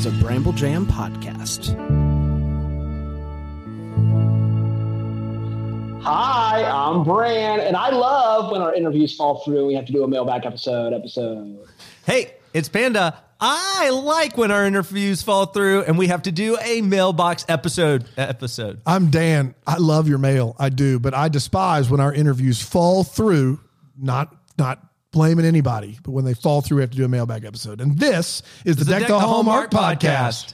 is a Bramble Jam podcast. Hi, I'm Bran, and I love when our interviews fall through and we have to do a mailbag episode. Hey, it's Panda. I like when our interviews fall through and we have to do a mailbox episode. I'm Dan. I love your mail. I do, but I despise when our interviews fall through, not blaming anybody, but when they fall through, we have to do a mailbag episode. And this is the Deck the Hallmark podcast.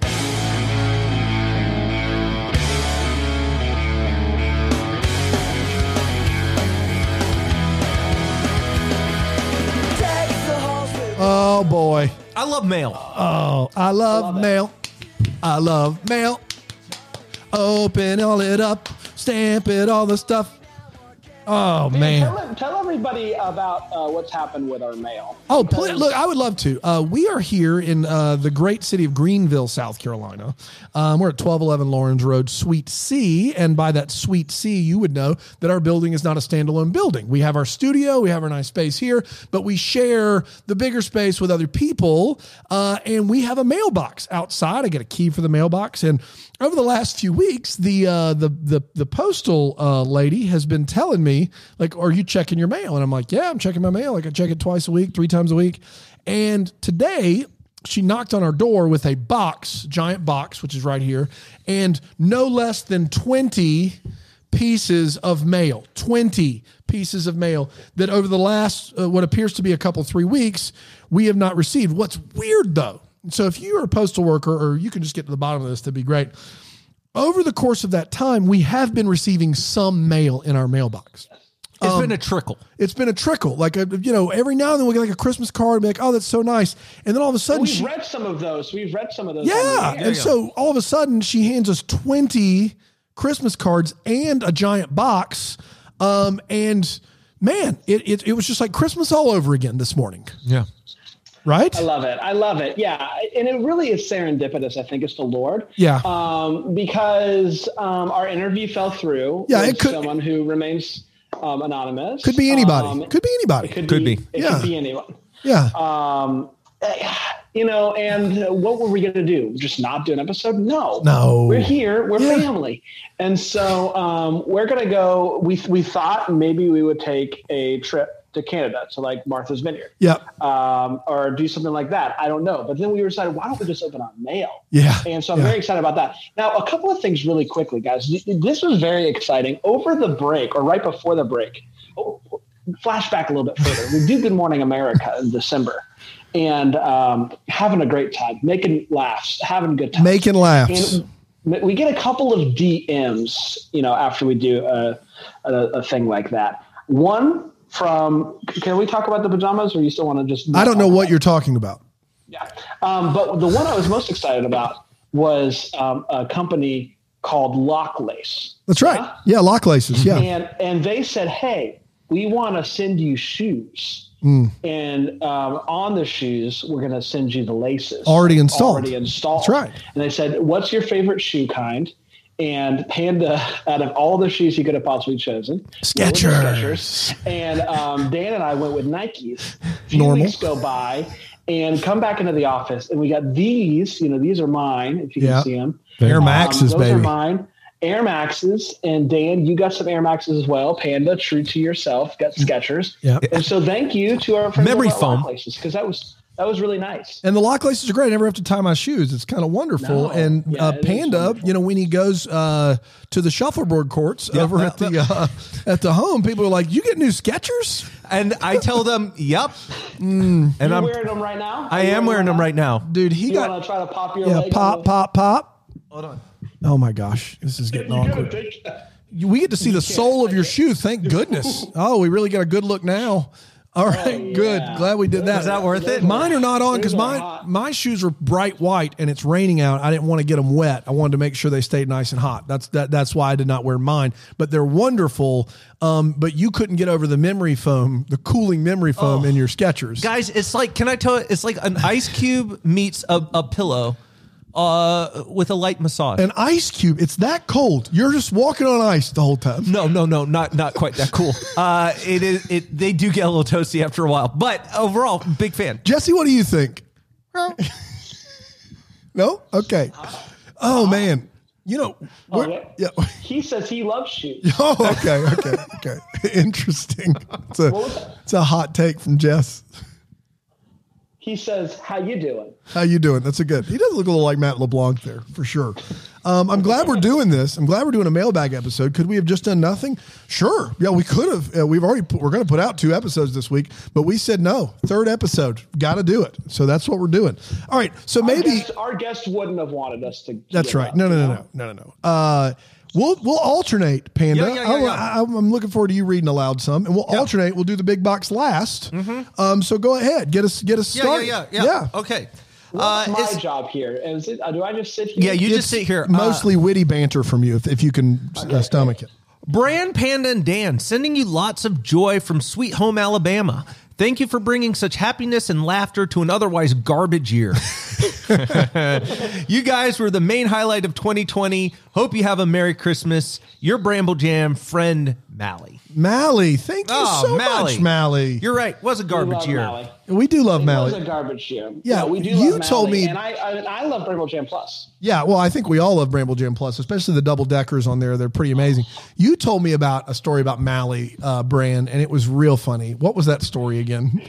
Oh, boy. I love mail. Oh, I love mail. I love mail. Open all it up. Stamp it, all the stuff. Oh, man. Tell everybody about what's happened with our mail. Oh, please, look, I would love to. We are here in the great city of Greenville, South Carolina. We're at 1211 Lawrence Road, Suite C. And by that Suite C, you would know that our building is not a standalone building. We have our studio, we have our nice space here, but we share the bigger space with other people. And we have a mailbox outside. I get a key for the mailbox. And over the last few weeks, the postal lady has been telling me, like, are you checking your mail? And I'm like, yeah, I'm checking my mail. Like, I check it twice a week, 3 times a week. And today she knocked on our door with a box, giant box, which is right here, and no less than 20 pieces of mail, 20 pieces of mail that over the last, what appears to be a couple, 3 weeks, we have not received. What's weird though, so if you are a postal worker, or you can just get to the bottom of this, that'd be great. Over the course of that time, we have been receiving some mail in our mailbox. It's been a trickle. It's been a trickle. Like, every now and then we'll get like a Christmas card and be like, oh, that's so nice. And then all of a sudden we've read some of those. Yeah. And so all of a sudden she hands us 20 Christmas cards and a giant box. And man, it was just like Christmas all over again this morning. Yeah. Right? I love it. Yeah. And it really is serendipitous. I think it's the Lord. Yeah. Because our interview fell through. Yeah. With it could. Someone who remains anonymous. Could be anybody. Could be anybody. It could be anyone. Yeah. And what were we going to do? Just not do an episode? No. We're here. We're family. And so we're going to go. We thought maybe we would take a trip to Canada, to like Martha's Vineyard. Yeah. Or do something like that. I don't know. But then we decided, why don't we just open our mail? Yeah. And so I'm very excited about that. Now, a couple of things really quickly, guys. This was very exciting. Over the break, or right before the break, flashback a little bit further. We do Good Morning America in December. And having a great time, making laughs, having a good time. Making laughs. And we get a couple of DMs, after we do a thing like that. One from, can we talk about the pajamas, or you still want to just? I don't know what you're talking about. Yeah. But the one I was most excited about was a company called Lock Lace. That's right. Yeah, Lock Laces. Yeah. And they said, hey, we want to send you shoes. And on the shoes, we're going to send you the laces. Already installed. That's right. And they said, what's your favorite shoe kind? And Panda, out of all the shoes he could have possibly chosen, Skechers. And Dan and I went with Nikes. A few Normal. weeks go by and come back into the office, and we got these. These are mine, if you can see them. Air Maxes, those baby. Those are mine. Air Maxes. And Dan, you got some Air Maxes as well. Panda, true to yourself, got Skechers. Yeah. And so thank you to our friends Memory over at foam. Lock Laces, because that was really nice. And the Lock Laces are great. I never have to tie my shoes. It's kind of wonderful. No. And Yeah, it is Panda, wonderful. when he goes to the shuffleboard courts over at the home, people are like, "You get new Skechers?" And I tell them, yep. And You're wearing them right now? I am wearing them right now. Dude, he You want to try to pop your leg? pop. Hold on. Oh my gosh, this is getting awkward. We get to see the sole of your shoe. Thank goodness. Oh, we really got a good look now. All right, good. Glad we did that. Was that worth it? Mine are not on because Those are hot. my shoes are bright white and it's raining out. I didn't want to get them wet. I wanted to make sure they stayed nice and hot. That's why I did not wear mine. But they're wonderful. But you couldn't get over the memory foam, the cooling memory foam in your Skechers. Guys, it's like, can I tell you, it's like an ice cube meets a pillow with a light massage. An ice cube. It's that cold. You're just walking on ice the whole time. No, not quite that cool. They do get a little toasty after a while, but overall, big fan. Jesse, what do you think? No? Okay. Oh, man. You know, yeah. He says he loves shoes. Oh, okay. Interesting. It's a hot take from Jess. He says, "How you doing?" How you doing? That's a good. He does look a little like Matt LeBlanc there, for sure. I'm glad we're doing this. I'm glad we're doing a mailbag episode. Could we have just done nothing? Sure. Yeah, we could have. We're going to put out 2 episodes this week, but we said no. 3rd episode. Got to do it. So that's what we're doing. All right. So maybe our guest wouldn't have wanted us to. That's right. No. We'll alternate, Panda. Yeah. I'm looking forward to you reading aloud some, and we'll alternate. We'll do the big box last. So go ahead, get us started. Yeah. Okay. What's my job here? Is it? Do I just sit here? Yeah, you just sit here. Mostly witty banter from you, if you can stomach it. Brand, Panda, and Dan sending you lots of joy from Sweet Home Alabama. Thank you for bringing such happiness and laughter to an otherwise garbage year. You guys were the main highlight of 2020. Hope you have a Merry Christmas. Your Bramble Jam friend, Mally. Mally, thank you so much, Mally. You're right. Was a garbage year. Mally. We do love Mally. It was a garbage year. Yeah, we do you love told Mally, me, and I love Bramble Jam Plus. Yeah, well, I think we all love Bramble Jam Plus, especially the double deckers on there. They're pretty amazing. You told me about a story about Mally brand, and it was real funny. What was that story again?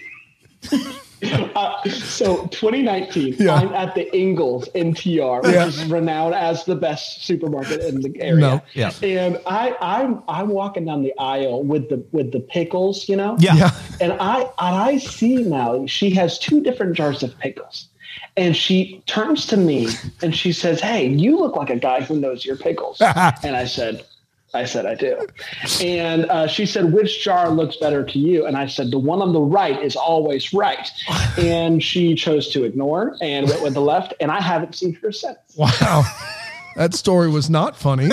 So 2019, I'm at the Ingles NTR, which is renowned as the best supermarket in the area. And I'm walking down the aisle with the pickles, you know. And I see now she has 2 different jars of pickles. And she turns to me and she says, "Hey, you look like a guy who knows your pickles." And I said, "I do." And she said, "Which jar looks better to you?" And I said, "The one on the right is always right." And she chose to ignore and went with the left. And I haven't seen her since. Wow. That story was not funny.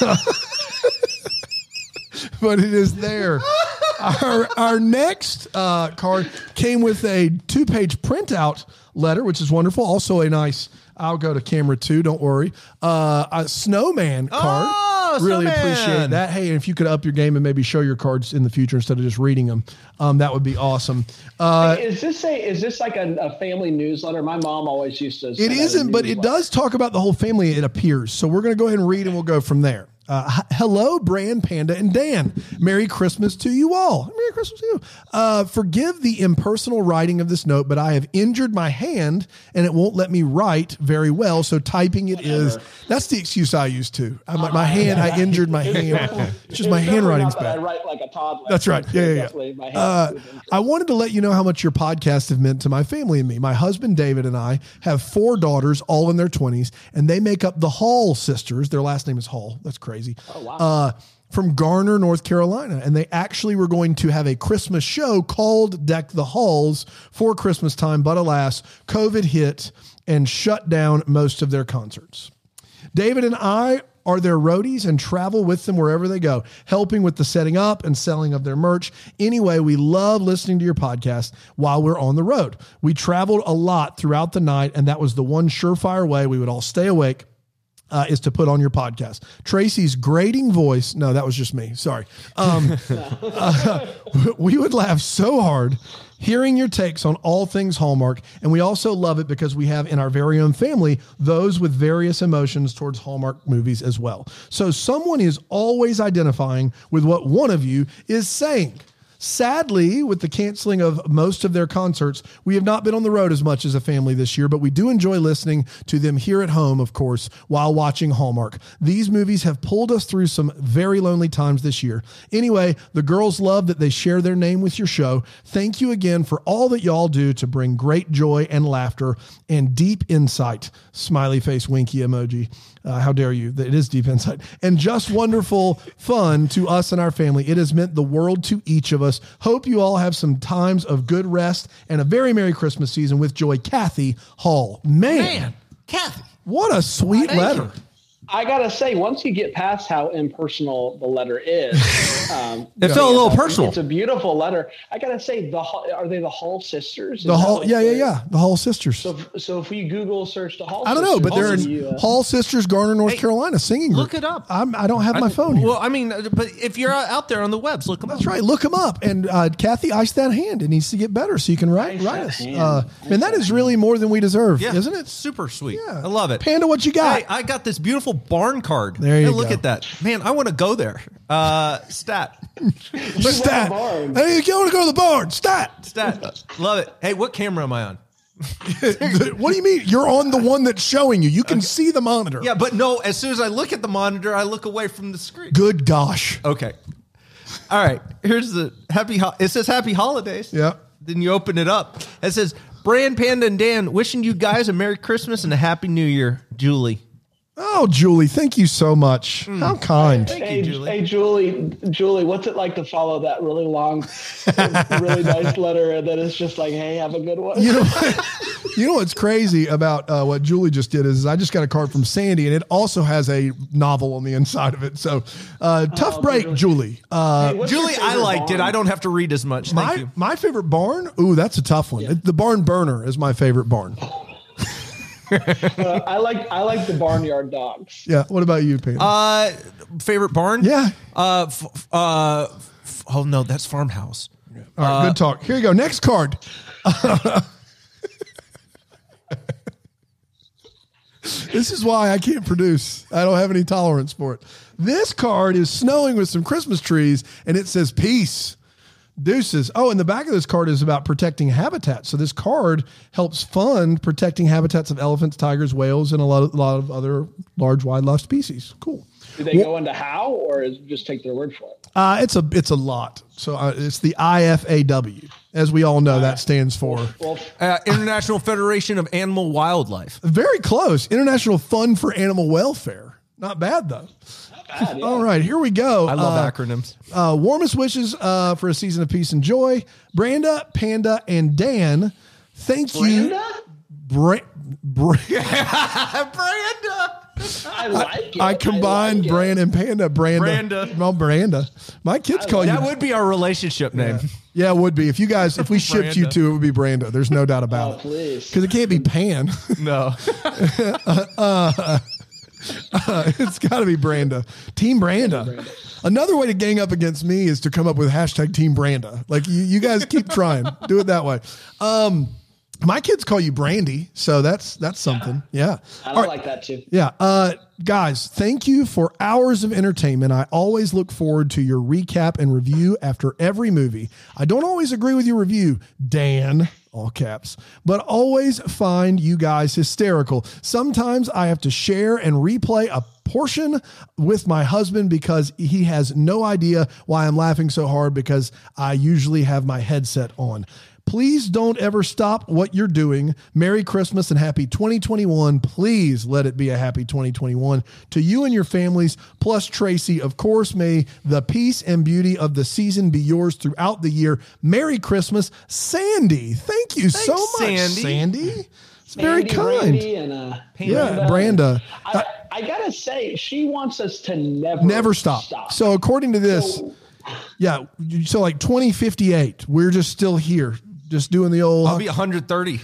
But it is there. Our next card came with a 2-page printout letter, which is wonderful. Also a nice, I'll go to camera 2, don't worry. A snowman card. Really appreciate that. Hey, if you could up your game and maybe show your cards in the future instead of just reading them, that would be awesome. Is this like a family newsletter? My mom always used to. It isn't, but it does talk about the whole family. It appears. So we're going to go ahead and read, and we'll go from there. Hello, Brand, Panda, and Dan. Merry Christmas to you all. Merry Christmas to you. Forgive the impersonal writing of this note, but I have injured my hand and it won't let me write very well. So typing it is, that's the excuse I use too. My hand, I injured my hand. It's just my handwriting's bad. I write like a toddler. That's right. Yeah. I wanted to let you know how much your podcast have meant to my family and me. My husband, David, and I have 4 daughters, all in their 20s, and they make up the Hall sisters. Their last name is Hall. That's crazy. Oh, wow. From Garner, North Carolina. And they actually were going to have a Christmas show called Deck the Halls for Christmas time. But alas, COVID hit and shut down most of their concerts. David and I are their roadies and travel with them wherever they go, helping with the setting up and selling of their merch. Anyway, we love listening to your podcast while we're on the road. We traveled a lot throughout the night, and that was the one surefire way we would all stay awake. Is to put on your podcast. Tracy's grating voice. No, that was just me. Sorry. We would laugh so hard hearing your takes on all things Hallmark. And we also love it because we have in our very own family those with various emotions towards Hallmark movies as well. So someone is always identifying with what one of you is saying. Sadly, with the canceling of most of their concerts, we have not been on the road as much as a family this year, but we do enjoy listening to them here at home, of course, while watching Hallmark. These movies have pulled us through some very lonely times this year. Anyway, the girls love that they share their name with your show. Thank you again for all that y'all do to bring great joy and laughter and deep insight. Smiley face winky emoji. How dare you? It is deep insight. And just wonderful fun to us and our family. It has meant the world to each of us. Hope you all have some times of good rest and a very Merry Christmas season with joy. Kathy Hall. Man, Kathy. what a sweet letter. I gotta say, once you get past how impersonal the letter is, it felt a little personal. It's a beautiful letter. I gotta say, are they the Hall sisters? The Hall, yeah. The Hall sisters. So if we Google search the Hall, I don't know, but they're in Hall sisters, Garner, North Carolina, singing group. Look it up. I don't have my phone here. Well, I mean, but if you're out there on the webs, look them up. That's right. Look them up. And Kathy, ice that hand. It needs to get better so you can write us. And that is really more than we deserve, isn't it? Super sweet. Yeah. I love it. Panda, what you got? Hey, I got this beautiful barn card. There you look go. at that. Man, I want to go there. Stat. Stat. Hey, you want to go to the barn? Stat. Love it. Hey, what camera am I on? What do you mean? You're on the one that's showing you. You can see the monitor. Yeah, but no, as soon as I look at the monitor, I look away from the screen. Good gosh. Okay. All right. Here's the it says happy holidays. Yeah. Then you open it up. It says, Bran, Panda, and Dan, wishing you guys a Merry Christmas and a Happy New Year. Julie. Oh, Julie, thank you so much. How kind. Hey, Julie, what's it like to follow that really long, really nice letter, and then it's just like, hey, have a good one? You know what's crazy about what Julie just did is I just got a card from Sandy, and it also has a novel on the inside of it. So tough break, Julie. Julie, I liked it. I don't have to read as much. Thank you. My favorite barn? Ooh, that's a tough one. Yeah. The Barn Burner is my favorite barn. I like the Barnyard Dogs. Yeah. What about you, Pam? Favorite barn? Yeah. Oh no, that's Farmhouse. Yeah. All right, good talk. Here you go. Next card. This is why I can't produce. I don't have any tolerance for it. This card is snowing with some Christmas trees, and it says peace. Deuces. Oh, and the back of this card is about protecting habitats. So this card helps fund protecting habitats of elephants, tigers, whales, and a lot of other large wildlife species. Cool. Do they go into how, or just take their word for it? It's a lot. So it's the IFAW. As we all know, that stands for International Federation of Animal Wildlife. Very close. International Fund for Animal Welfare. Not bad though. Bad, yeah. All right, here we go. I love acronyms. Warmest wishes for a season of peace and joy. Branda, Panda, and Dan, thank you. Branda? Branda. I like it. I combined Bran and Panda. Branda. No, Branda. My kids call you. That would be our relationship name. Yeah, it would be. If we shipped you two, it would be Branda. There's no doubt about it. Please. Because it can't be Pan. No. It's got to be Branda. Team Branda. Another way to gang up against me is to come up with hashtag Team Branda. Like you guys keep trying. Do it that way. My kids call you Brandy, so that's something. Yeah. I like that too. Yeah. Guys, thank you for hours of entertainment. I always look forward to your recap and review after every movie. I don't always agree with your review, Dan, all caps, but always find you guys hysterical. Sometimes I have to share and replay a portion with my husband because he has no idea why I'm laughing so hard because I usually have my headset on. Please don't ever stop what you're doing. Merry Christmas and happy 2021. Please let it be a happy 2021 to you and your families. Plus Tracy, of course, may the peace and beauty of the season be yours throughout the year. Merry Christmas, Sandy. Thank you so much, Sandy. It's very kind. Brandy and, Branda. I gotta say, she wants us to never stop. So according to this, so like 2058, we're just still here. Just doing the old. I'll be 130.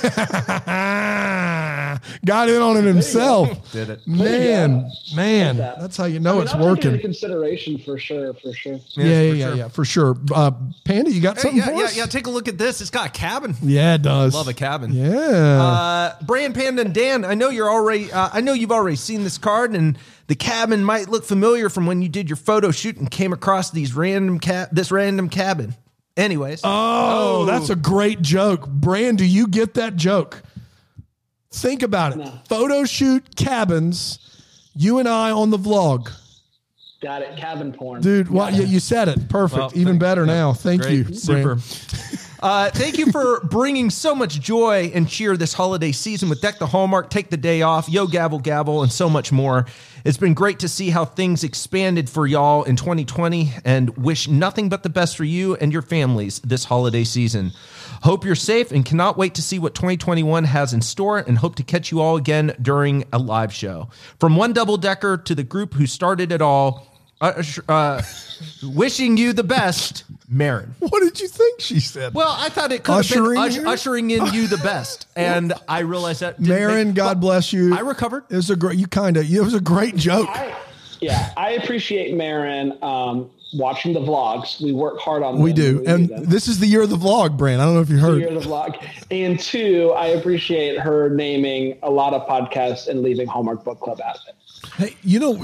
Got in on it himself. Did it. Man. That's how you know it's working. Into consideration for sure. Yeah, for sure. Panda, you got something for us? Yeah. Take a look at this. It's got a cabin. Yeah, it does. Love a cabin. Yeah. Bran, Panda, and Dan, I know you've already seen this card, and the cabin might look familiar from when you did your photo shoot and came across this random cabin. Anyways. Oh, that's a great joke. Bran, do you get that joke? Think about it. No. Photo shoot cabins, you and I on the vlog. Got it. Cabin porn. Dude, you said it. Perfect. Well, even better now. Thank you. Super. Thank you for bringing so much joy and cheer this holiday season with Deck the Hallmark, Take the Day Off, Yo Gavel Gavel, and so much more. It's been great to see how things expanded for y'all in 2020 and wish nothing but the best for you and your families this holiday season. Hope you're safe and cannot wait to see what 2021 has in store and hope to catch you all again during a live show. From one double-decker to the group who started it all, wishing you the best, Marin. What did you think she said? Well, I thought it could have been ushering in you the best, and I realized that. Marin, God bless you. I recovered. It was a great. It was a great joke. I appreciate Marin watching the vlogs. We work hard on them. We do, and this is the year of the vlog, Brand. I don't know if you heard. The year of the vlog, and two, I appreciate her naming a lot of podcasts and leaving Hallmark Book Club out of it. Hey, you know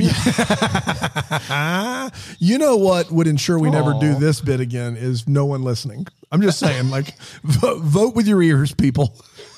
what would ensure we never do this bit again is no one listening. I'm just saying, like, vote with your ears, people.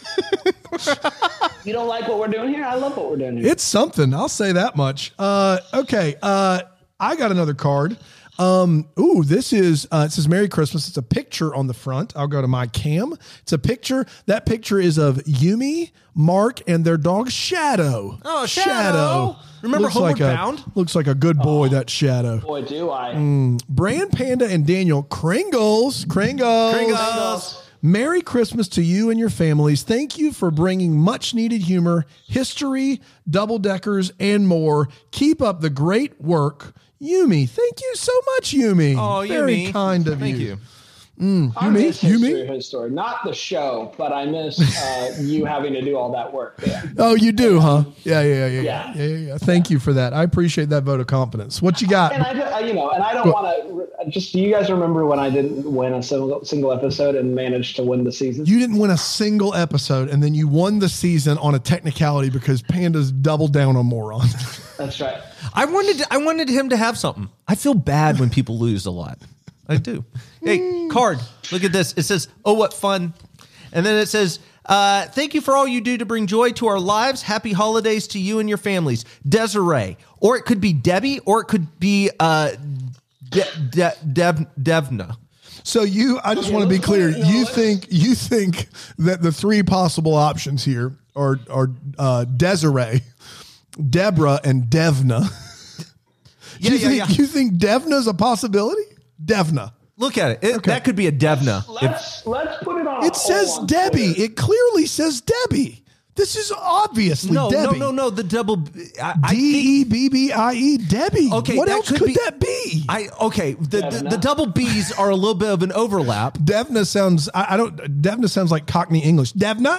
You don't like what we're doing here? I love what we're doing here. It's something. I'll say that much. Okay. I got another card. This is, it says Merry Christmas. It's a picture on the front. I'll go to my cam. It's a picture. That picture is of Yumi, Mark, and their dog Shadow. Oh, Shadow. Remember Homeward Bound? Looks like a good boy, that Shadow. Boy, do I. Brand Panda and Daniel Kringles. Merry Christmas to you and your families. Thank you for bringing much needed humor, history, double-deckers, and more. Keep up the great work. Yumi, thank you so much, Yumi. Oh, very Yumi. kind of Thank you. you. I miss his story. Not the show, but I miss you having to do all that work. Yeah. Oh, you do, huh? Yeah. Thank you for that. I appreciate that vote of confidence. What you got? And I don't want to just. Do you guys remember when I didn't win a single episode and managed to win the season? You didn't win a single episode, and then you won the season on a technicality because Panda's doubled down on moron. That's right. I wanted him to have something. I feel bad when people lose a lot. I do. Hey, card. Look at this. It says, "Oh, what fun!" And then it says, "Thank you for all you do to bring joy to our lives. Happy holidays to you and your families, Desiree." Or it could be Debbie, or it could be Devna. So I just want to be clear. You think that the three possible options here are Desiree, Deborah, and Devna. You think Devna's a possibility? Devna. Look at it. That could be a Devna. Let's put it on. It says Debbie. Twitter. It clearly says Debbie. This is obviously Debbie. No. The double Debbie. Debbie. Okay. What else could that be? The double B's are a little bit of an overlap. Devna sounds. Devna sounds like Cockney English. Devna.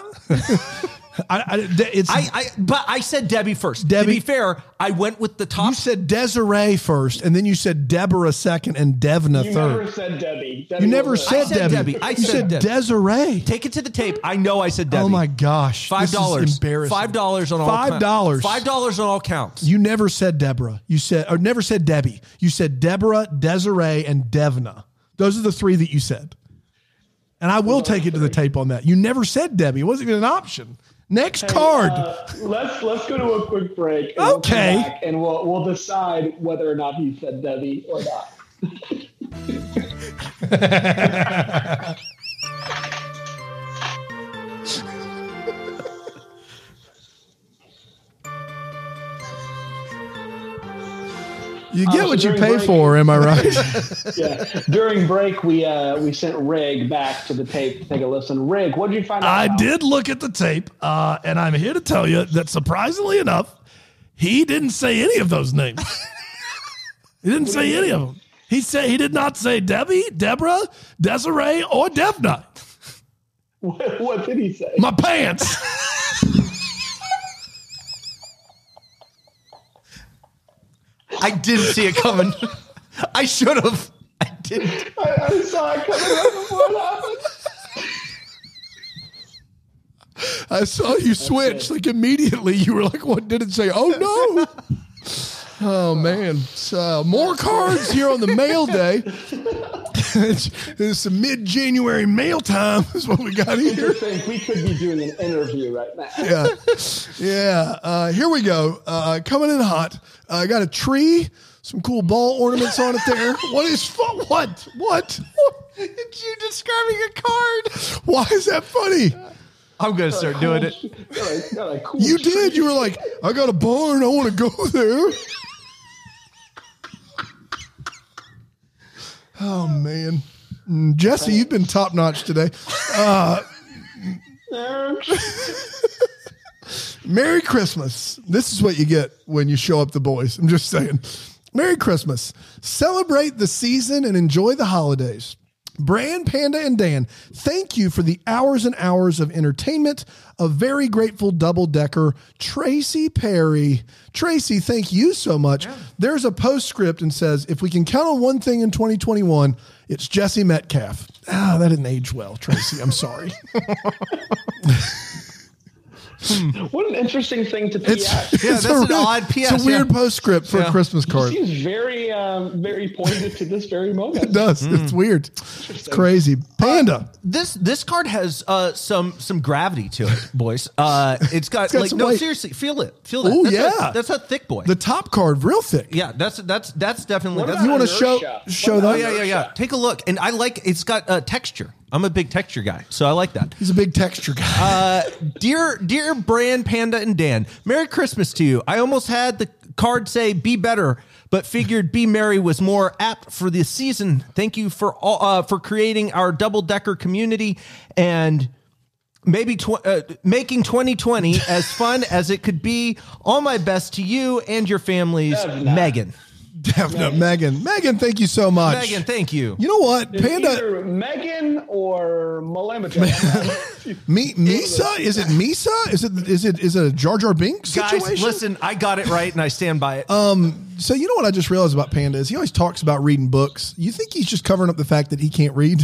But I said Debbie first. Debbie. To be fair, I went with the top. You said Desiree first, and then you said Deborah second, and Devna third. You never said Debbie. You never said Debbie. You said Debbie. Desiree. Take it to the tape. I know I said Debbie. Oh my gosh, $5. This is embarrassing. $5 on all. $5. $5 on all counts. You never said Deborah. Never said Debbie. You said Deborah, Desiree, and Devna. Those are the three that you said. And I will take it to the tape on that. You never said Debbie. It wasn't even an option. Next card. Let's go to a quick break. And okay. We'll come back and we'll decide whether or not he said Debbie or not. You get what you pay for, am I right? Yeah. During break, we sent Rig back to the tape to take a listen. Rig, what did you find out? I did look at the tape, and I'm here to tell you that surprisingly enough, he didn't say any of those names. He didn't say any of them. He did not say Debbie, Deborah, Desiree, or Devna. What did he say? My pants. I didn't see it coming. I should have. I didn't. I saw it coming right before it happened. I saw you switch like immediately. You were like, "What did it say?" Oh no! Oh man! So more cards here on the mail day. It's some mid-January mail time is what we got here. We could be doing an interview right now. Yeah. Here we go. Coming in hot. I got a tree, Some cool ball ornaments on it there. What? It's you describing a card. Why is that funny? I'm going to start doing it. Got a cool You tree. did. You were like, I got a barn. I want to go there. Oh, man. Jesse, you've been top notch today. Merry Christmas. This is what you get when you show up the boys. I'm just saying. Merry Christmas. Celebrate the season and enjoy the holidays. Bran, Panda, and Dan, thank you for the hours and hours of entertainment. A very grateful double-decker, Tracy Perry. Tracy, thank you so much. Yeah. There's a postscript and says, if we can count on one thing in 2021, it's Jesse Metcalf. Ah, that didn't age well, Tracy. I'm sorry. What an interesting thing to PS. That's an odd PS. It's a weird postscript for a Christmas card. It seems very, very pointed to this very moment. It does. It's weird. It's crazy. Panda. This card has some gravity to it, boys. It's got like no, weight. seriously, feel it. Feel that. Oh yeah, that's a thick boy. The top card, real thick. Yeah, that's definitely. What You want to show that? Oh yeah. Take a look, and I like. It's got texture. I'm a big texture guy, so I like that. He's a big texture guy. Dear Bran, Panda, and Dan, Merry Christmas to you. I almost had the card say "Be better," but figured "Be merry" was more apt for this season. Thank you for creating our double-decker community and maybe making 2020 as fun as it could be. All my best to you and your families, Megan. Definitely. Megan, thank you so much. Megan, thank you. You know what? It's Panda. either Megan or Malamata. Misa? Is it Misa? Is it a Jar Jar Binks situation? Guys, listen, I got it right and I stand by it. So you know what I just realized about Panda is he always talks about reading books. You think he's just covering up the fact that he can't read?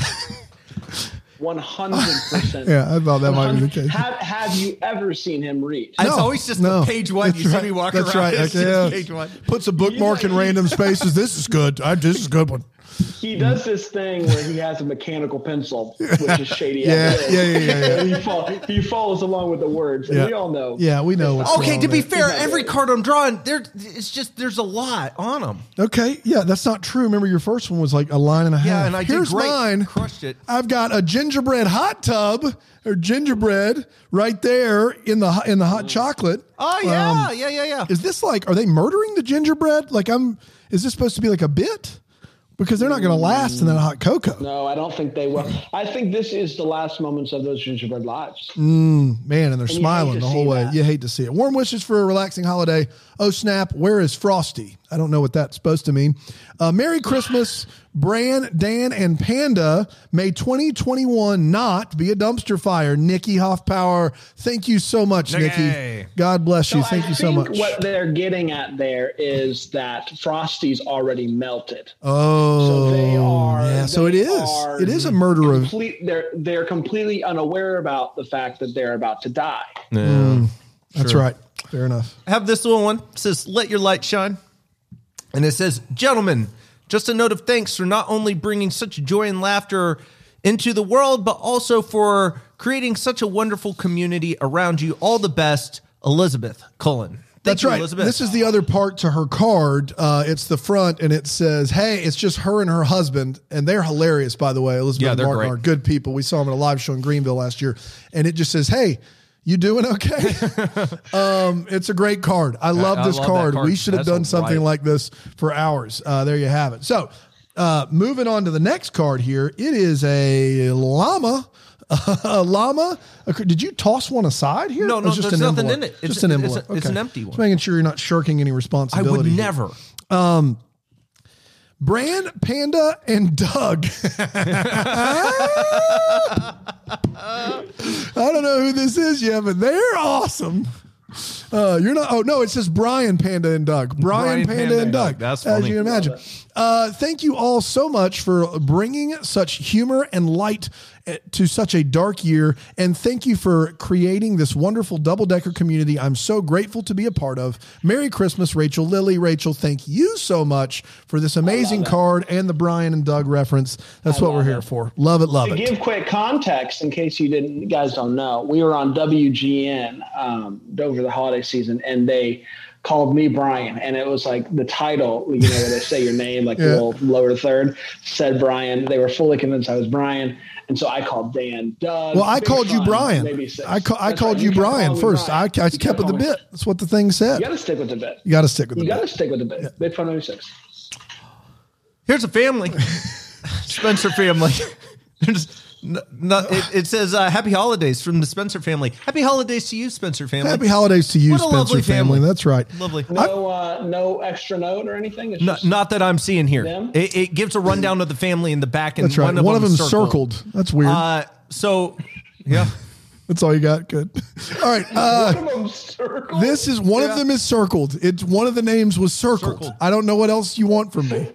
100%. Yeah, I thought that might be the case. Have you ever seen him read? It's always just page one. That's You right. see me walk That's around. right. It's just page one. Puts a bookmark in random spaces. This is good. This is a good one. He does this thing where he has a mechanical pencil, which is shady. Yeah. And he follows along with the words, and we all know. Yeah, we know what's Okay, wrong to be there. fair, every card I'm drawing, there's a lot on them. Okay, yeah, that's not true. Remember, your first one was like a line and a half. Yeah, and I did Here's great. mine. Crushed it. I've got a gingerbread hot tub or gingerbread right there in the hot chocolate. Oh yeah. Is this like? Are they murdering the gingerbread? Is this supposed to be like a bit? Because they're not going to last in that hot cocoa. No, I don't think they will. I think this is the last moments of those gingerbread lives. Man, and they're smiling hate to the whole see way. that. You hate to see it. Warm wishes for a relaxing holiday. Oh, snap. Where is Frosty? I don't know what that's supposed to mean. Merry Christmas, Bran, Dan, and Panda. May 2021 not be a dumpster fire. Nikki Hoffpower, thank you so much, Nikki. God bless you. Thank you so much. What they're getting at there is that Frosty's already melted. Oh, So they are. Yeah, so it is. It is a murder of. They're completely unaware about the fact that they're about to die. That's right. Fair enough. I have this little one. It says, "Let your light shine." And it says, "Gentlemen, just a note of thanks for not only bringing such joy and laughter into the world, but also for creating such a wonderful community around you. All the best, Elizabeth Cullen." That's right. Elizabeth. This is the other part to her card. It's the front, and it says, "Hey, it's just her and her husband," and they're hilarious, by the way. Elizabeth and they're Martin great. are good people. We saw them at a live show in Greenville last year, and it just says, "Hey, you doing okay?" It's a great card. I love this love that card. card. We should have That's done something right. like this for hours. There you have it. So, moving on to the next card here, it is a llama. A llama? Did you toss one aside here? No, Or it's just there's an nothing envelope? in it. Just an envelope. It's an Okay. empty one. Just making sure you're not shirking any I responsibility. would here. never. Bran, Panda, and Doug. I don't know who this is yet, but they're awesome. You're not. Oh no, it says Brian, Panda, and Doug. Brian, Panda, and Doug. That's as funny. you can imagine. Thank you all so much for bringing such humor and light to such a dark year, and thank you for creating this wonderful double-decker community I'm so grateful to be a part of. Merry Christmas, Rachel Lilly. Rachel, thank you so much for this amazing card and the Brian and Doug reference. That's what we're here for. Love it, love To it. give quick context, in case you guys don't know, we were on WGN over the holiday season, and they called me Brian, and it was like the title, where they say your name, like the little lower third, said Brian. They were fully convinced I was Brian, and so I called Dan Doug. Well, I called you Brian. I called you Brian first. I kept with the bit. That's what the thing said. You got to stick with the bit. You got to stick with the bit. bit. You got to stick with the bit. Bit Fun 96. Here's a family. Spencer family. It says happy holidays from the Spencer family. Happy holidays to you, Spencer family. Happy holidays to you, What a Spencer lovely family. That's right. Lovely. No extra note or anything? It's just Not that I'm seeing here. them? It gives a rundown of the family in the back, and That's right. one of them's them's circled. That's weird. So, yeah. That's all you got. Good. All right. one of them circled. This is one of them is circled. It's one of the names was circled. I don't know what else you want from me.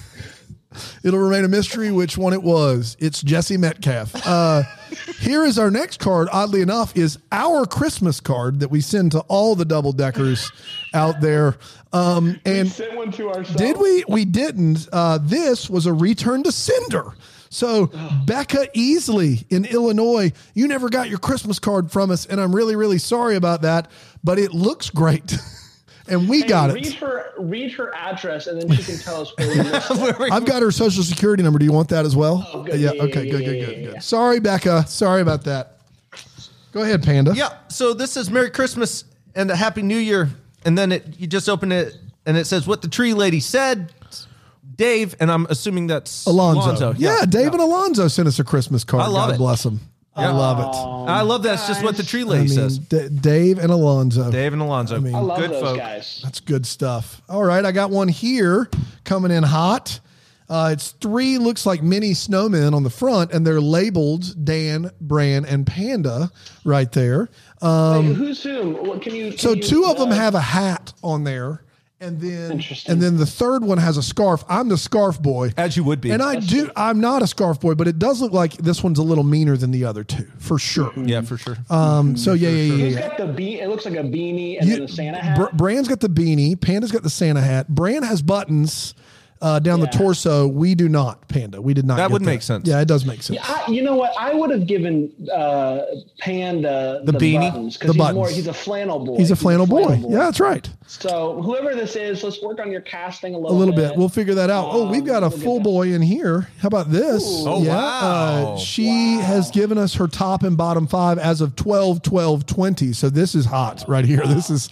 It'll remain a mystery which one it was. It's Jesse Metcalf. Here is our next card, oddly enough, is our Christmas card that we send to all the double deckers out there. And sent one to ourselves. did we? We didn't. This was a return to sender. So Becca Easley in Illinois, you never got your Christmas card from us, and I'm really, really sorry about that, but it looks great. And we got it. Read her address, and then she can tell us where we missed it. I've got her social security number. Do you want that as well? Oh, good. Yeah. Yeah, Okay. yeah, Good. yeah. Sorry, Becca. Sorry about that. Go ahead, Panda. Yeah. So this is Merry Christmas and a Happy New Year. And then you just open it and it says what the tree lady said. Dave, and I'm assuming that's Alonzo. Yeah, Dave and Alonzo sent us a Christmas card. I love God it. bless them. I love it. I love that. It's just what the tree lady says. Dave and Alonzo. Dave and Alonzo. I mean, I love good those folk. guys. That's good stuff. All right, I got one here coming in hot. It's 3 looks like mini snowmen on the front, and they're labeled Dan, Bran, and Panda right there. Wait, who's whom? What can you? So 2 of them have a hat on there, and then the third one has a scarf. I'm the scarf boy, As you would be. and I'm not a scarf boy, but it does look like this one's a little meaner than the other 2 for sure. Yeah, for sure. So yeah. He's got the It looks like a beanie and then the Santa hat. Bran's got the beanie. Panda's got the Santa hat. Bran has buttons down the torso. We do not. Panda. We did not. That get would make sense. Yeah, it does make sense. You know what? I would have given Panda the beanie? buttons The buttons. he's a flannel boy. He's a flannel boy. Yeah, that's right. So whoever this is, let's work on your casting a A little bit. We'll figure that out. We've got a we'll get full that. boy in here. How about this? Oh, wow. She has given us her top and bottom 5 as of 12/12/20. So this is hot right here. This is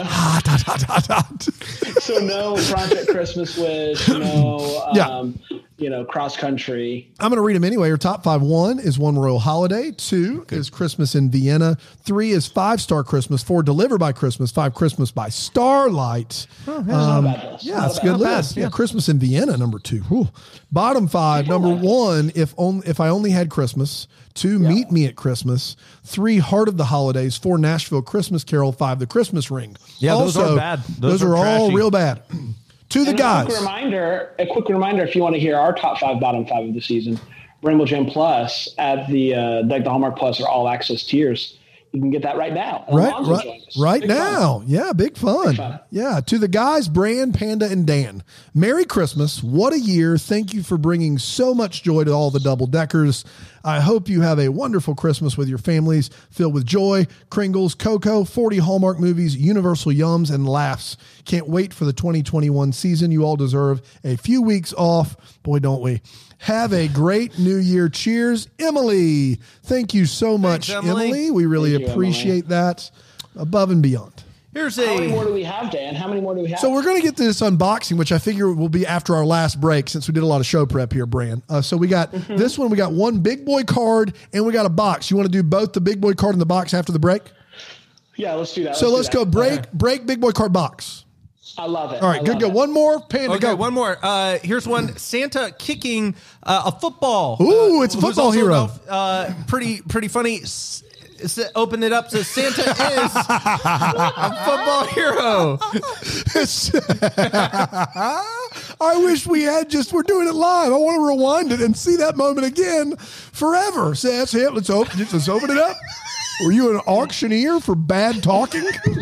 hot. So no Project Christmas Wish, no cross country. I'm going to read them anyway. Her top 5: 1 is One Royal Holiday. 2 is Christmas in Vienna. 3 is 5-Star Christmas. 4 Delivered by Christmas. 5 Christmas by Starlight. Not a bad list. Yeah, it's a good list. Yeah, Christmas in Vienna, number 2. Whew. Bottom 5, number 1, If I Only Had Christmas. 2, Meet Me at Christmas. 3, Heart of the Holidays. 4, Nashville Christmas Carol. 5, The Christmas Ring. Yeah, those are bad. Those are all trashy. real bad. To the guys. A quick reminder, if you want to hear our top 5, bottom 5 of the season, Rainbow Jam Plus at the Deck the Hallmark Plus or All Access tiers. You can get that right now. Right Big now. fun. Yeah, big fun. Yeah, to the guys, Bran, Panda, and Dan. Merry Christmas. What a year. Thank you for bringing so much joy to all the double deckers. I hope you have a wonderful Christmas with your families filled with joy, Kringles, Cocoa, 40 Hallmark movies, Universal Yums, and laughs. Can't wait for the 2021 season. You all deserve a few weeks off. Boy, don't we. Have a great new year. Cheers, Emily. Thank you so much, Thanks, Emily. We really Thank you, appreciate that above and beyond. Here's How many more a do we have, Dan? How many more do we have? So we're going to get to this unboxing, which I figure will be after our last break since we did a lot of show prep here, Bran. So we got this one. We got one big boy card and we got a box. You want to do both the big boy card and the box after the break? Yeah, let's do that. So let's go break big boy card box. I love it. All right, good. Go. One more. Panda, Okay, go. one more. Here's one. Santa kicking a football. Ooh, it's a who's football also hero. Pretty funny. Open it up. Says Santa is a football hero. I wish we're doing it live. I want to rewind it and see that moment again forever. So that's it. Let's open it up. Were you an auctioneer for bad talking?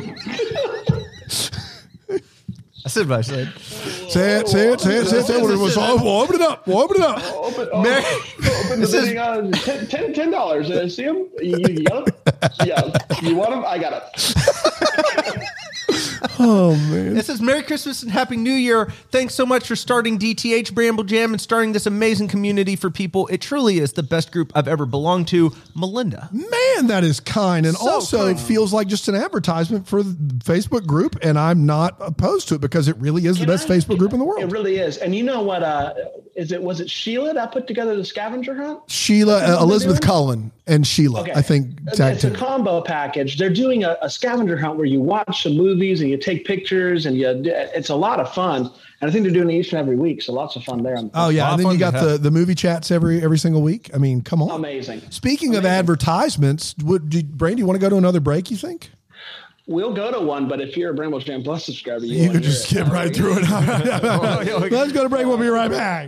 I said what I said. Say it. We'll open it up. Open the bidding on $10. See them? You got them? Yeah. You want them? I got them. Oh, man. It says, Merry Christmas and Happy New Year. Thanks so much for starting DTH Bramble Jam and starting this amazing community for people. It truly is the best group I've ever belonged to. Melinda. Man, that is kind. And So also, kind. it feels like just an advertisement for the Facebook group, and I'm not opposed to it because it really is the best Facebook group in the It world. really is. And you know what? Was it Sheila that put together the scavenger hunt? Sheila, That's what Elizabeth they're doing? Cullen, and Sheila, I think, tag It's a team. combo package. They're doing a scavenger hunt where you watch some movies and you take pictures, and it's a lot of fun. And I think they're doing it each and every week, so lots of fun there. Oh, yeah. And then you got the movie chats every single week. I mean, come on. Amazing. Speaking of advertisements, Brady, you want to go to another break, you think? We'll go to one, but if you're a Bramble Jam Plus subscriber, You could just skip right through it. Let's go to break. We'll be right back.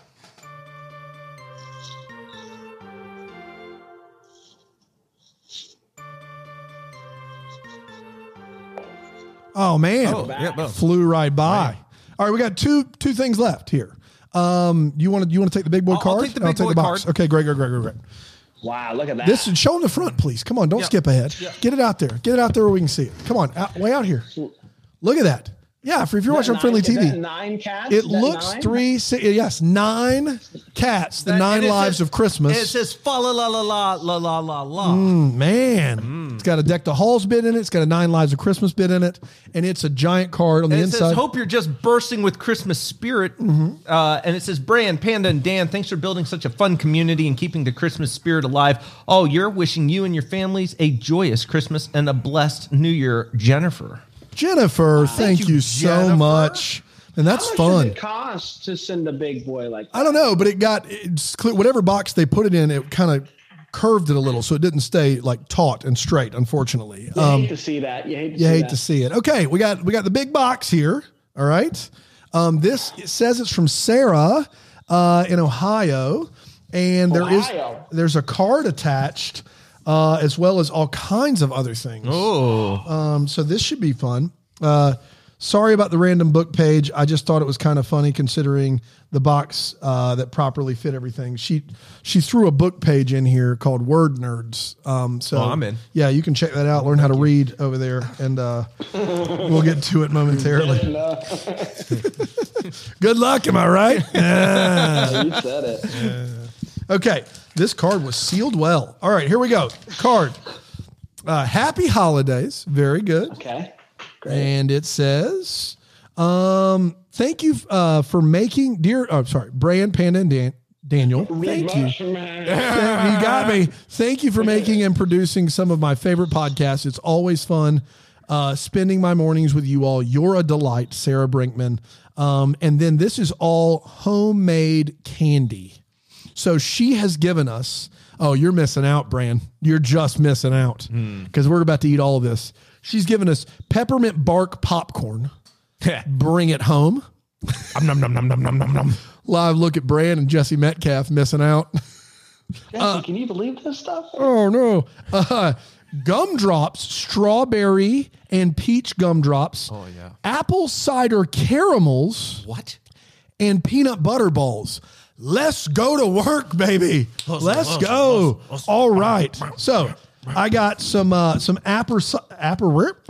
Oh, man. Flew right by. All right, we got two things left here. You want to take the big boy I'll card? take the big boy box. card. Okay, great. Wow, look at that. This show in the front, please. Come on, don't skip ahead. Get it out there. Get it out there where we can see it. Come on, way out here. Look at that. Yeah, if you're watching on Friendly Is that TV. 9 cats? It Is that looks 9? 9 cats, the 9 lives of Christmas. And it says, fa la la la la la la la la. Man, it's got a Deck the Halls bit in it. It's got a 9 Lives of Christmas bit in it, and it's a giant card on the And it inside. says, hope you're just bursting with Christmas spirit. And it says, Brand, Panda, and Dan, thanks for building such a fun community and keeping the Christmas spirit alive. Oh, you're wishing you and your families a joyous Christmas and a blessed New Year, Jennifer. Jennifer, thank you so Jennifer. much, and that's How much fun. does it cost to send a big boy like that? I don't know, but it's clear, whatever box they put it in, it kind of curved it a little, so it didn't stay like taut and straight. Unfortunately, You hate to see that. You hate to see that. it. Okay, we got the big box here. All right, it says it's from Sarah in Ohio, and there's a card attached. As well as all kinds of other things. So this should be fun. Sorry about the random book page. I just thought it was kind of funny considering the box that properly fit everything. She threw a book page in here called Word Nerds. So I'm in. Yeah, you can check that out. Learn how to read over there, and we'll get to it momentarily. Good luck, am I right? Yeah. You said it. Okay, this card was sealed well. All right, here we go. Card. Happy holidays. Very good. Okay. Great. And it says, thank you for making, Brian, Panda, and Daniel. Thank you. You got me. Thank you for making and producing some of my favorite podcasts. It's always fun spending my mornings with you all. You're a delight, Sarah Brinkman. And then this is all homemade candy. So she has given us, oh, you're missing out, Bran. You're just missing out because we're about to eat all of this. She's given us peppermint bark popcorn. Bring it home. Nom, nom, nom, nom, nom, nom, nom. Live look at Bran and Jesse Metcalf missing out. Jesse, can you believe this stuff? Oh, no. Gumdrops, strawberry and peach gumdrops. Oh, yeah. Apple cider caramels. What? And peanut butter balls. Let's go to work, baby. Let's go. All right. So I got some peppermint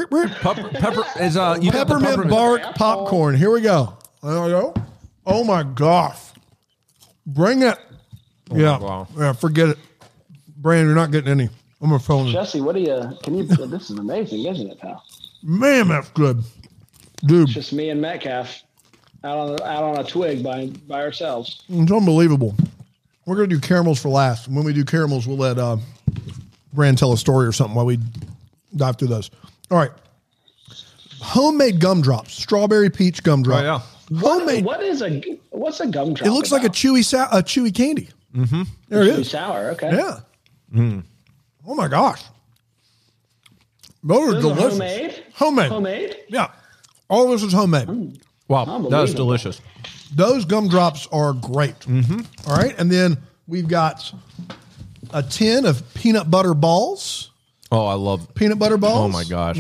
bark popcorn. Here we go. There we go. Oh my gosh. Bring it. Wow. Yeah, forget it. Brandon, you're not getting any. I'm gonna phone it. Jesse, this is amazing, isn't it, pal? Man, that's good. Dude, Just me and Metcalf out on a twig by ourselves. it's unbelievable. We're gonna do caramels for last. And when we do caramels, we'll let Brand tell a story or something while we dive through those. All right. Homemade gumdrops, strawberry peach gumdrop. Oh, yeah. Homemade. What's a gumdrop? It looks like a chewy candy. Mm-hmm. There it is. Sour. Okay. Yeah. Oh my gosh. Those are Those are delicious. homemade? Homemade. Yeah. All this is homemade. Wow, that was Unbelievable. delicious. Those gumdrops are great. Mm-hmm. All right. And then we've got a tin of peanut butter balls. Oh, I love Peanut butter balls. Oh my gosh.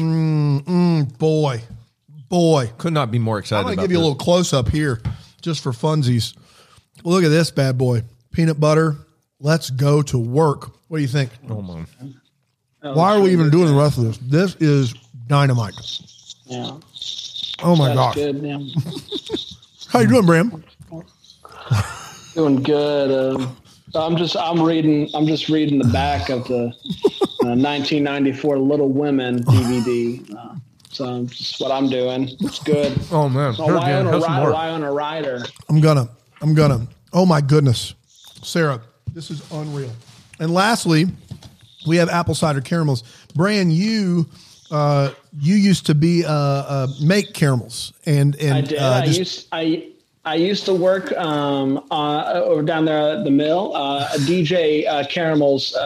Boy. Could not be more I'm excited going to about give you a this. little close up here just for funsies. Look at this bad boy. Peanut butter. Let's go to work. What do you think? Oh, man. Why are we even doing the rest of this? This is dynamite. Yeah. Oh my That's gosh. good. Yeah. How you doing, Bram? Doing good. I'm just reading the back of the 1994 Little Women DVD. So that's what I'm doing. It's good. Oh man. Oh, why on a rider? I'm gonna. Oh my goodness, Sarah, this is unreal. And lastly, we have apple cider caramels. Bran, you used to be make caramels, and I did. I used to work over down there at the mill. DJ Caramels.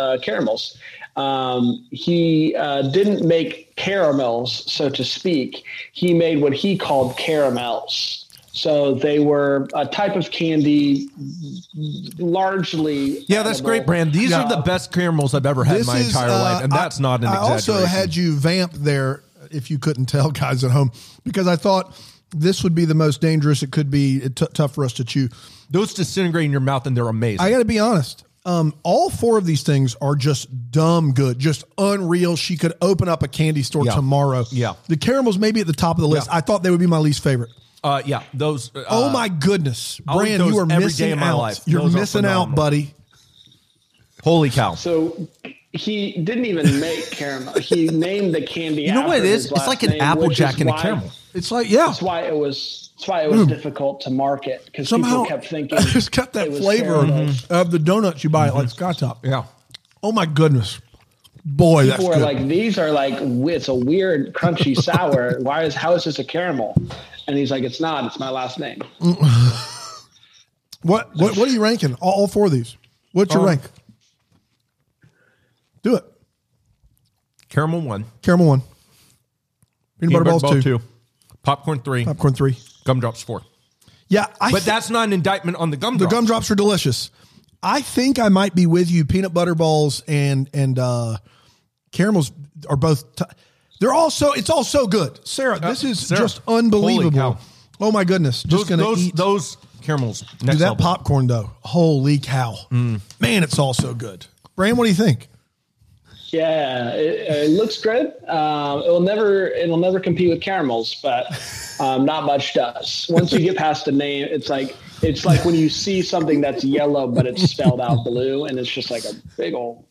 He didn't make caramels, so to speak. He made what he called caramels. So they were a type of candy, largely. Yeah, that's great, Brand. These are the best caramels I've ever had in my entire life, and that's not an exaggeration. I also had you vamp there, if you couldn't tell, guys at home, because I thought this would be the most dangerous it could be. Tough for us to chew. Those disintegrate in your mouth, and they're amazing. I got to be honest. All four of these things are just dumb good, just unreal. She could open up a candy store tomorrow. Yeah. The caramels may be at the top of the list. Yeah. I thought they would be my least favorite. Yeah, those. Oh my goodness, I'll eat Bran, those you are every missing day of my out. life. You're Those are missing out, phenomenal. buddy. Holy cow! So he didn't even make caramel. He named the candy. You know what it is? His It's last like an name, Applejack which is and a why- caramel. It's like That's why it was difficult to market because somehow people kept thinking it's got that it was flavor caramels. of the donuts you buy at like Scott Top. Yeah. Oh my goodness, boy, that's People good. are like, these are like, it's a weird, crunchy sour. How is this a caramel? And he's like, it's not. It's my last name. What are you ranking? All four of these. What's your rank? Do it. Caramel 1. Caramel 1. Peanut butter balls 2. Popcorn 3. Popcorn 3. Gumdrops 4. Yeah, But that's not an indictment on the the gumdrops. gumdrops are delicious. I think I might be with you. Peanut butter balls and caramels are both. It's all so good. Sarah, this is Sarah, just holy unbelievable. cow. Oh my goodness. Just going to eat. Those caramels. Dude, Next that level. popcorn though. Holy cow. Man, it's all so good. Bran, what do you think? Yeah, it looks good. It'll never compete with caramels, but not much does. Once you get past the name, it's like when you see something that's yellow but it's spelled out blue, and it's just like a big old.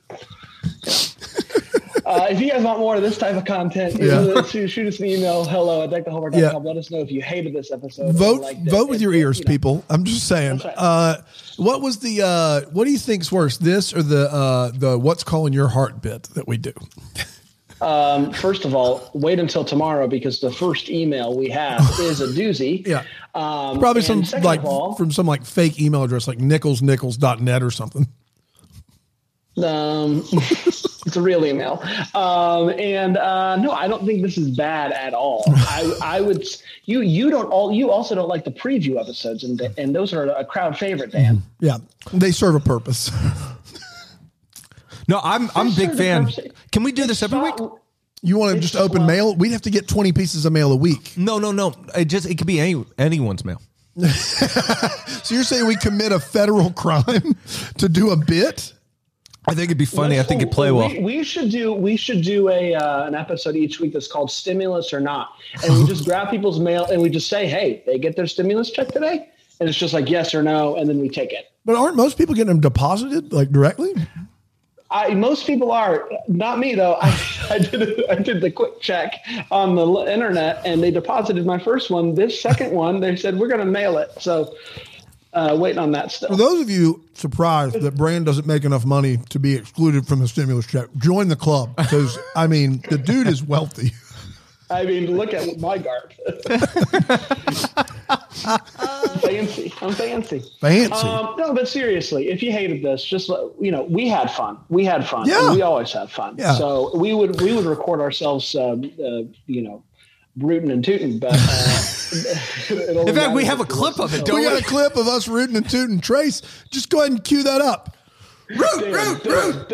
If you guys want more of this type of content, shoot us an email, hello@deckthehomework.com. Yeah. Let us know if you hated this episode. Vote with your ears, people. I'm just saying. That's right. What was the? What do you think's worse, this or the what's calling your heart bit that we do? First of all, wait until tomorrow because the first email we have is a doozy. Yeah, probably some second like of all, from some like fake email address like nicholsnichols.net or something. It's a real email. No, I don't think this is bad at all. I would, you also don't like the preview episodes and those are a crowd favorite, Dan. Yeah, they serve a purpose. No, I'm a big fan. Can we do this every week? You want to just open mail? We'd have to get 20 pieces of mail a week. No. It could be anyone's mail. So you're saying we commit a federal crime to do a bit? I think it'd be funny. I think it'd play well. We should do an episode each week that's called Stimulus or Not, and we just grab people's mail and we just say, hey, they get their stimulus check today, and it's just like yes or no, and then we take it. But aren't most people getting them deposited like directly? Most people are, not me though. I did the quick check on the internet, and they deposited my first one. This second one, they said we're going to mail it. So waiting on that still. For those of you surprised that Bran doesn't make enough money to be excluded from the stimulus check, join the club because I mean the dude is wealthy. I mean, look at my garb. Fancy. I'm fancy. Fancy. No, but seriously, if you hated this, just we had fun. We had fun. Yeah. And we always have fun. Yeah. So we would record ourselves, rooting and tooting. But In fact, we have a clip of it. Don't We got a clip of us rooting and tooting. Trace, just go ahead and cue that up. Root.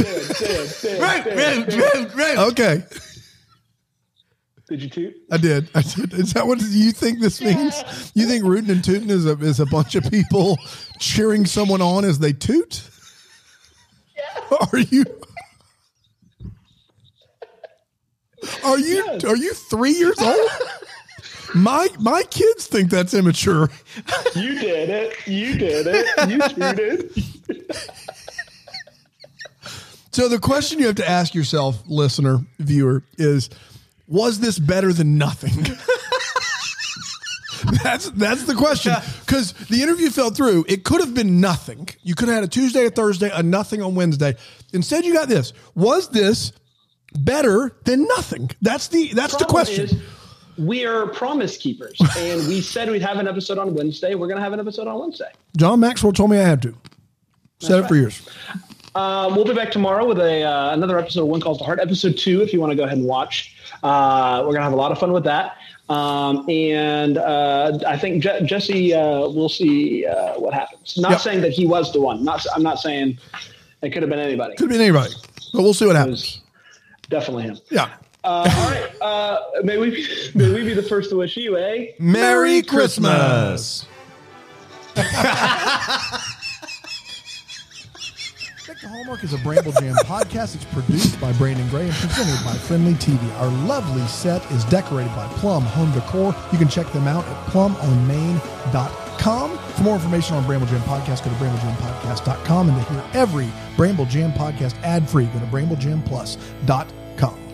Okay. Did you toot? I did. Is that what you think this means? You think rooting and tooting is a bunch of people cheering someone on as they toot? Yeah. Are Are you 3 years old? My kids think that's immature. You did it. You cheated. So the question you have to ask yourself, listener, viewer, is, was this better than nothing? That's the question, because the interview fell through. It could have been nothing. You could have had a Tuesday, a Thursday, a nothing on Wednesday. Instead, you got this. Was this better than nothing? That's the question. We are promise keepers, and we said we'd have an episode on Wednesday. We're going to have an episode on Wednesday. John Maxwell told me I had to. Said it for years. We'll be back tomorrow with another episode of One Calls to Heart, episode 2, if you want to go ahead and watch. We're going to have a lot of fun with that. And I think Jesse, we'll see what happens. Not saying that he was the one. I'm not saying it could have been anybody. Could have been anybody, but we'll see what happens. Definitely him. Yeah. All right. May we be the first to wish you a Merry Christmas. Deck the Hallmark is a Bramble Jam podcast. It's produced by Brandon Gray and presented by Friendly TV. Our lovely set is decorated by Plum Home Decor. You can check them out at plumonmain.com. For more information on Bramble Jam Podcast, go to bramblejampodcast.com. And to hear every Bramble Jam podcast ad-free, go to bramblejamplus.com.